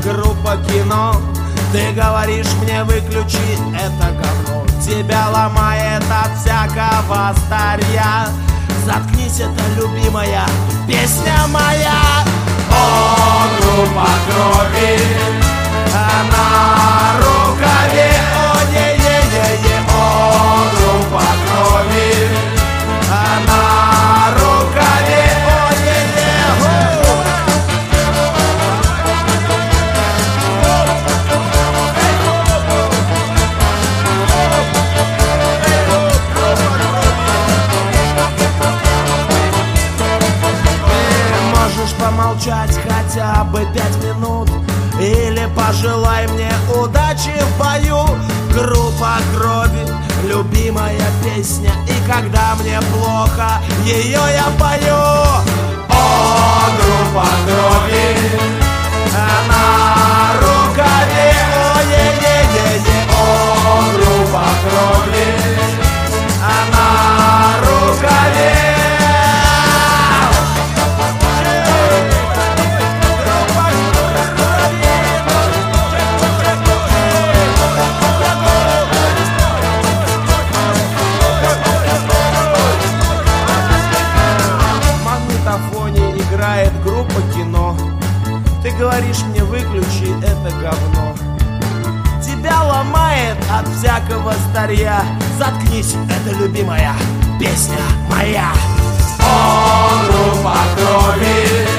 группа кино. Ты говоришь мне выключи это говно, тебя ломает от всякого старья. Заткнись, это любимая песня моя. О, группа крови, на рукаве, о, е-е-е-е. О, группа крови, на рукаве, о, е-е-е. Помолчать хотя бы 5 минут или пожелай мне удачи в бою. Группа крови, любимая песня, и когда мне плохо, ее я пою. О, группа крови, на рукаве, о, е-е-е-е. О, группа крови, на рукаве. Играет группа кино. Ты говоришь мне выключи это говно, тебя ломает от всякого старья. Заткнись, это любимая песня моя. О, группа крови,